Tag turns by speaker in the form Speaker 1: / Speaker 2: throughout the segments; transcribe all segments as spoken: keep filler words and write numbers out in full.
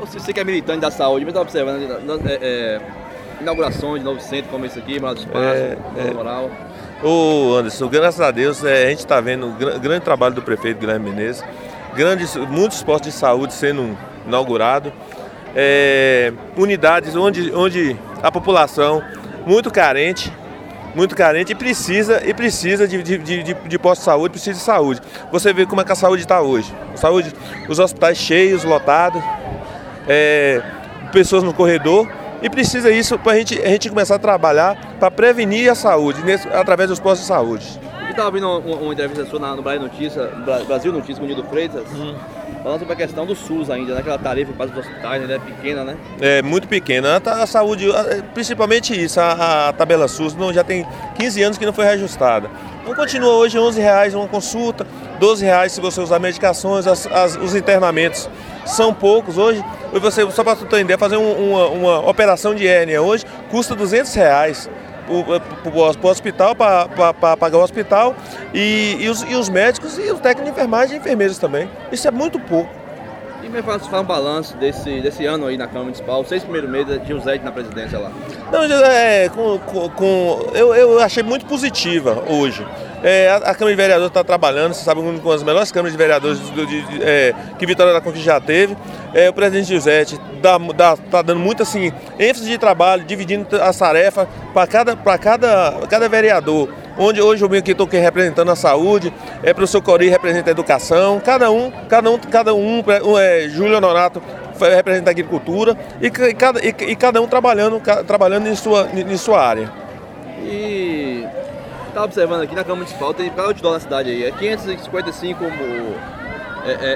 Speaker 1: Você, você que é militante da saúde, mas está observando é, é, inaugurações de novo centro como esse aqui, Moral do Espaço,
Speaker 2: é, é.
Speaker 1: Moral.
Speaker 2: Ô Anderson, graças a Deus é, a gente está vendo o gr grande trabalho do prefeito Guilherme Menezes, grandes, muitos postos de saúde sendo inaugurados, é, unidades onde, onde a população muito carente, muito carente e precisa, e precisa de, de, de, de postos de saúde, precisa de saúde. Você vê como é que a saúde está hoje. Saúde, os hospitais cheios, lotados, é, pessoas no corredor. E precisa isso para a gente, a gente começar a trabalhar para prevenir a saúde, nesse, através dos postos de saúde.
Speaker 1: Eu estava ouvindo uma, uma entrevista sua na, no Brasil Notícia, Brasil Notícia com o Nildo Freitas, hum. falando sobre a questão do SUS ainda, naquela tarefa para os hospitais, ainda é pequena, né? É,
Speaker 2: muito pequena. A, a saúde, principalmente isso, a, a tabela SUS não, já tem quinze anos que não foi reajustada. Então continua hoje onze reais uma consulta, doze reais se você usar medicações, as, as, os internamentos são poucos hoje. Você, só para você ter ideia, fazer um, uma, uma operação de hérnia hoje custa duzentos reais para o hospital, para pagar o hospital, e, e, os, e os médicos e os técnicos de enfermagem e enfermeiros também. Isso é muito pouco.
Speaker 1: E me faz um balanço desse, desse ano aí na Câmara Municipal, os seis primeiros meses de José na presidência lá.
Speaker 2: Não, é, com, com, com, eu, eu achei muito positiva hoje. É, a, a Câmara de Vereadores está trabalhando, você sabe, com as melhores câmaras de vereadores de, de, de, é, que Vitória da Conquista já teve. É, o presidente José está dando muito assim, ênfase de trabalho, dividindo as tarefas para cada, cada, cada vereador. Onde hoje eu venho aqui, estou aqui representando a saúde, é, o professor Cori representa a educação, cada um, cada um, cada um, é, Júlio Honorato representa a agricultura e, e, cada, e, e cada um trabalhando, trabalhando em, sua, em sua área.
Speaker 1: E está observando aqui na Câmara Municipal, tem cada outdoor na cidade aí, é quinhentos e cinquenta e cinco, é, é,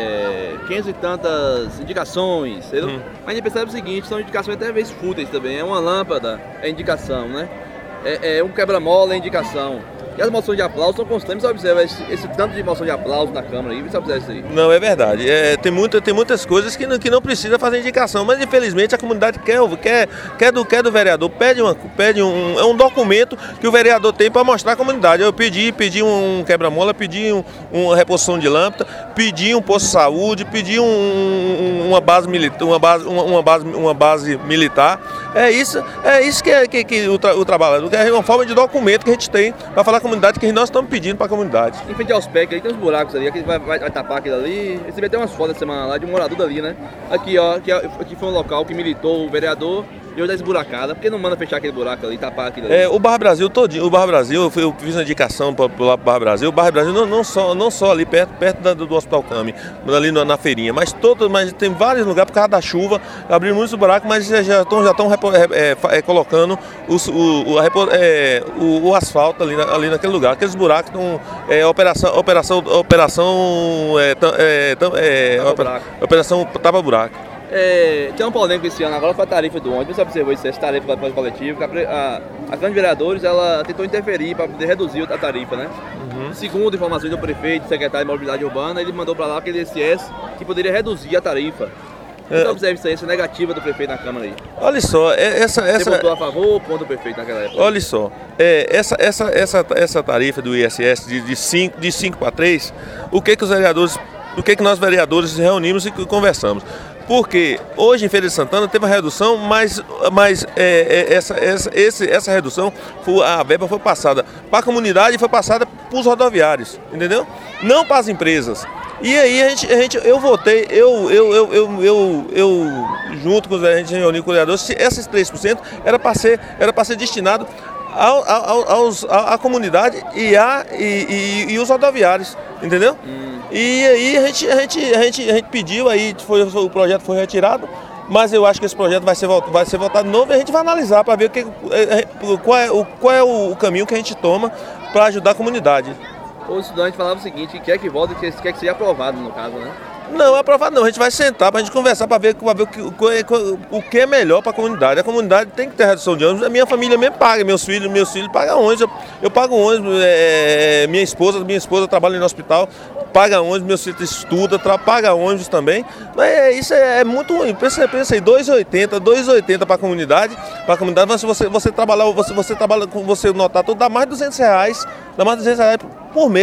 Speaker 1: é, quinhentas e tantas indicações, hum. Mas a gente percebe o seguinte, são indicações até vezes fúteis também, é uma lâmpada, é indicação, né? É, é um quebra-mola, é indicação. E as moções de aplauso são constantes. Você observa esse, esse tanto de moção de aplauso na Câmara aí, você observa isso aí?
Speaker 2: Não, é verdade. É, tem, muita, tem muitas coisas que não, que não precisa fazer indicação, mas infelizmente a comunidade quer, quer, quer, do, quer do vereador, pede, uma, pede um, é um documento que o vereador tem para mostrar à comunidade. Eu pedi, pedi um quebra-mola, pedi um, uma reposição de lâmpada, pedi um posto de saúde, pedi um, um, uma, base militar, uma, base, uma, uma, base, uma base militar. É isso, é isso que, é, que, que o, tra, o trabalho, é uma forma de documento que a gente tem para falar à comunidade que nós estamos pedindo para a comunidade.
Speaker 1: Em frente aos pés, aí tem uns buracos ali, aqui vai, vai, vai tapar aquilo ali. Recebi até umas fotos da semana lá de um morador dali, né? Aqui, ó, aqui, aqui foi um local que militou o vereador e hoje é esburacada. Por que não manda fechar aquele buraco ali, tapar aquilo ali?
Speaker 2: É, o Barra Brasil todinho, o Barra Brasil, eu, fui, eu fiz uma indicação para o Barra Brasil. O Barra Brasil não, não, só, não só ali perto, perto da, do Hospital Cami, ali na, na feirinha, mas, todo, mas tem vários lugares por causa da chuva, abriram muitos buracos, mas já estão já é, é, colocando os, o, o, é, o, o asfalto ali, na, ali naquele lugar. Aqueles buracos estão. É, operação. Operação. Operação. É, é, é,
Speaker 1: tapa
Speaker 2: opera,
Speaker 1: buraco.
Speaker 2: Operação Tapa-Buraco.
Speaker 1: É, tem um polêmico esse ano agora, foi a tarifa do ônibus. Você observou isso, essa tarifa para o coletivo. A, a, a Câmara de Vereadores ela tentou interferir para poder reduzir a tarifa, né? Uhum. Segundo informações do prefeito, secretário de Mobilidade Urbana, ele mandou para lá aquele I C S que poderia reduzir a tarifa. Você é. observa isso aí, essa negativa do prefeito na Câmara aí?
Speaker 2: Olha só, essa... essa...
Speaker 1: Você votou a favor ou contra o prefeito naquela época?
Speaker 2: Olha só, é, essa, essa, essa, essa tarifa do I S S de cinco de cinco para três, o que que os vereadores, o que que nós vereadores reunimos e conversamos? Porque hoje em Feira de Santana teve uma redução, mas, mas é, é, essa, essa, esse, essa redução, foi, a verba foi passada para a comunidade e foi passada para os rodoviários, entendeu? Não para as empresas. E aí a gente, a gente, eu votei, eu, eu, eu, eu, eu, eu junto com os a gente reuniu com os vereadores, se esses três por cento era para ser, era para ser destinado ao, ao, aos, à, à comunidade e, a, e, e, e os rodoviários, entendeu? Hum. E aí a gente, a, gente, a, gente, a gente pediu, aí foi, o projeto foi retirado, mas eu acho que esse projeto vai ser, vai ser votado de novo e a gente vai analisar para ver o que, qual, é, o, qual é o caminho que a gente toma para ajudar a comunidade.
Speaker 1: O estudante falava o seguinte, que quer que volte, que quer que seja aprovado no caso, né?
Speaker 2: Não, aprovado não, a gente vai sentar para a gente conversar para ver, pra ver o, que, o, o que é melhor para a comunidade. A comunidade tem que ter redução de ônibus, a minha família mesmo paga, meus filhos, meus filhos pagam ônibus, eu, eu pago ônibus, é, minha esposa, minha esposa trabalha no hospital, paga ônibus, meus filhos estudam, paga ônibus também. Mas é, isso é, é muito ruim, pensa, pensa aí, dois reais e oitenta centavos, dois reais e oitenta centavos para a comunidade, para a comunidade, mas se você, você trabalhar, você, você trabalha com você notar tudo, dá mais de duzentos reais, dá mais de duzentos reais por mês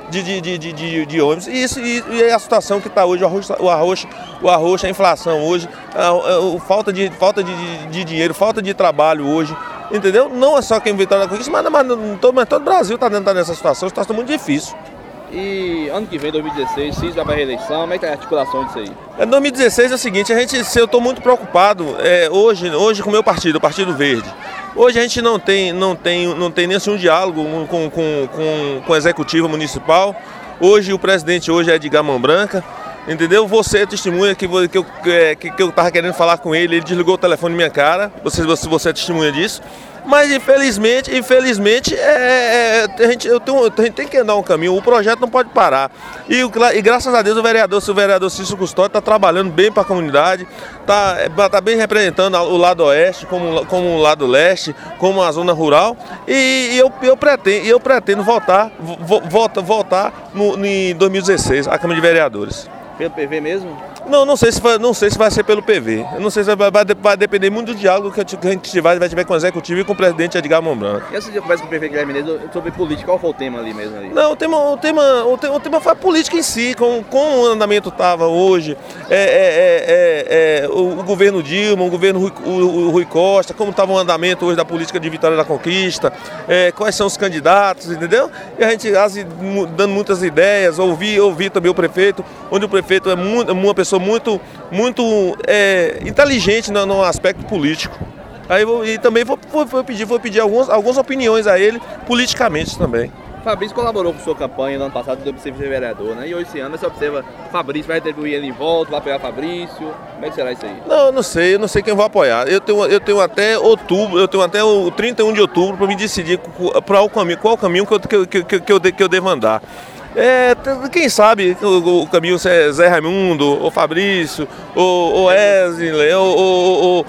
Speaker 2: de, de, de, de, de, de ônibus. E, isso, e, e é a situação que está hoje, o arroz, o, arroz, o arroz, a inflação hoje, a, a, a falta, de, falta de, de, de dinheiro, falta de trabalho hoje, entendeu? Não é só quem Vitória da Conquista, mas, mas, todo, mas todo o Brasil está tá nessa situação, uma situação muito difícil.
Speaker 1: E ano que vem, dois mil e dezesseis, Cícero vai para a reeleição, como é que é a articulação disso aí?
Speaker 2: Em dois mil e dezesseis é o seguinte, a gente, eu estou muito preocupado é, hoje, hoje com o meu partido, o Partido Verde. Hoje a gente não tem, não tem, não tem nenhum diálogo com, com, com, com o Executivo Municipal. Hoje o presidente hoje é Edgar Mão Branca, entendeu? Você testemunha que, que eu que, que eu estava querendo falar com ele, ele desligou o telefone na minha cara, você, você, você é testemunha disso. Mas infelizmente, infelizmente, é, é, a, gente, eu tenho, a gente tem que andar um caminho, o projeto não pode parar. E, e graças a Deus o vereador, o vereador Cícero Custódio está trabalhando bem para a comunidade, está tá bem representando o lado oeste, como, como o lado leste, como a zona rural. E, e eu, eu pretendo, eu pretendo voltar, voltar, voltar no, em dois mil e dezesseis à Câmara de Vereadores.
Speaker 1: Pelo P V mesmo?
Speaker 2: Não, não sei se vai, não sei se vai ser pelo P V. Eu não sei se vai, vai, vai depender muito do diálogo que a gente tiver, vai tiver com o Executivo e com o presidente Edgar Mão Branca.
Speaker 1: E essa dia conversa com o prefeito Guilherme Menezes sobre política, qual foi o tema ali mesmo? Ali?
Speaker 2: Não, o tema, o tema, o tema, o tema foi a política em si, como, como o andamento estava hoje, é, é, é, é, o, o governo Dilma, o governo Rui, o, o Rui Costa, como estava o andamento hoje da política de Vitória da Conquista, é, quais são os candidatos, entendeu? E a gente assim, dando muitas ideias, ouvi, ouvi também o prefeito, onde o prefeito é muito, uma pessoa muito, muito é, inteligente no, no aspecto político. Aí vou, e também vou, vou, vou pedir, vou pedir algumas, algumas opiniões a ele politicamente também.
Speaker 1: Fabrício colaborou com sua campanha no ano passado do ser vereador, né? E hoje esse ano você observa Fabrício, vai retribuir ele em volta, vai apoiar Fabrício. Como é que será isso aí?
Speaker 2: Não, eu não sei, eu não sei quem vai apoiar. Eu tenho, eu tenho até outubro, eu tenho até o trinta e um de outubro para me decidir para o caminho, qual o caminho que eu, que, que, que, eu, que eu devo andar. É, quem sabe o, o caminho é Zé Raimundo, ou Fabrício, ou, ou Wesley, ou, ou, ou,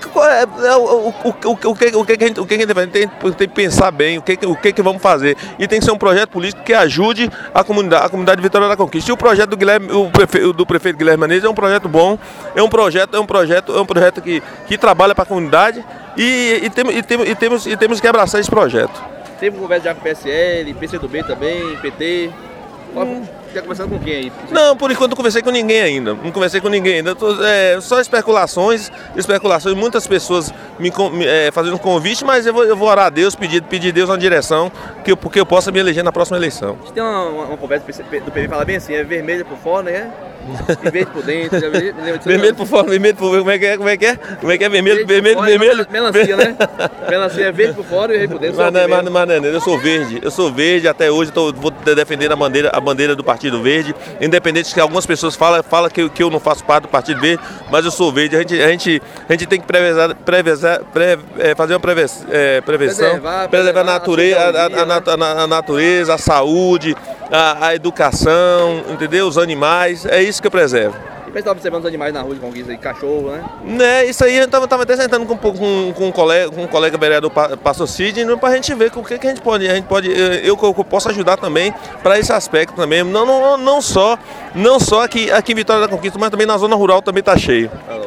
Speaker 2: ou o, o, o, o, que, o, que a gente, o que a gente tem, tem que pensar bem, o que, o que, que vamos fazer. E tem que ser um projeto político que ajude a comunidade, a comunidade de Vitória da Conquista. E o projeto do, Guilherme, o prefe, do prefeito Guilherme Menezes é um projeto bom, é um projeto, é um projeto, é um projeto que, que trabalha para a comunidade e, e, tem, e, tem, e, temos, e temos que abraçar esse projeto.
Speaker 1: Teve conversa já com o P S L, P C do B também, P T. Hum. Está conversando com quem aí?
Speaker 2: Não, por enquanto não conversei com ninguém ainda. Não conversei com ninguém ainda. Tô, é, só especulações, especulações. Muitas pessoas me, me é, fazendo convite, mas eu vou, eu vou orar a Deus, pedir, pedir a Deus uma direção, que eu, porque eu possa me eleger na próxima eleição.
Speaker 1: Tem uma, uma, uma conversa do P V fala bem assim, é vermelho por fora, né? E verde por dentro. Já vi,
Speaker 2: vermelho por fora, vermelho por como é que é? Como é que é? Como é que é? Vermelho,
Speaker 1: verde
Speaker 2: vermelho,
Speaker 1: fora,
Speaker 2: vermelho.
Speaker 1: Melancia, né? Melancia é verde por fora e verde por dentro.
Speaker 2: Mas, não, mas, mas, não, eu sou verde, eu sou verde, até hoje tô, vou defender a bandeira, a bandeira do Partido Verde, independente de que algumas pessoas falam, falam que, que eu não faço parte do Partido Verde, mas eu sou verde. A gente, a gente, a gente tem que prevezar, prevezar, pre, é, fazer uma preve, é, prevenção, preservar, preservar a, natureza, a, a, a, a, a natureza, a saúde, a, a educação, entendeu? Os animais, é isso que eu preservo.
Speaker 1: Você estava observando os animais na rua de Conquista, aí, cachorro, né?
Speaker 2: Né, isso aí a gente estava até sentando com, com, com, um colega, com um colega vereador Pastor Sidney para a gente ver o que, que a gente pode, a gente pode eu, eu posso ajudar também para esse aspecto também. Não, não, não só, não só aqui, aqui em Vitória da Conquista, mas também na zona rural também está cheio.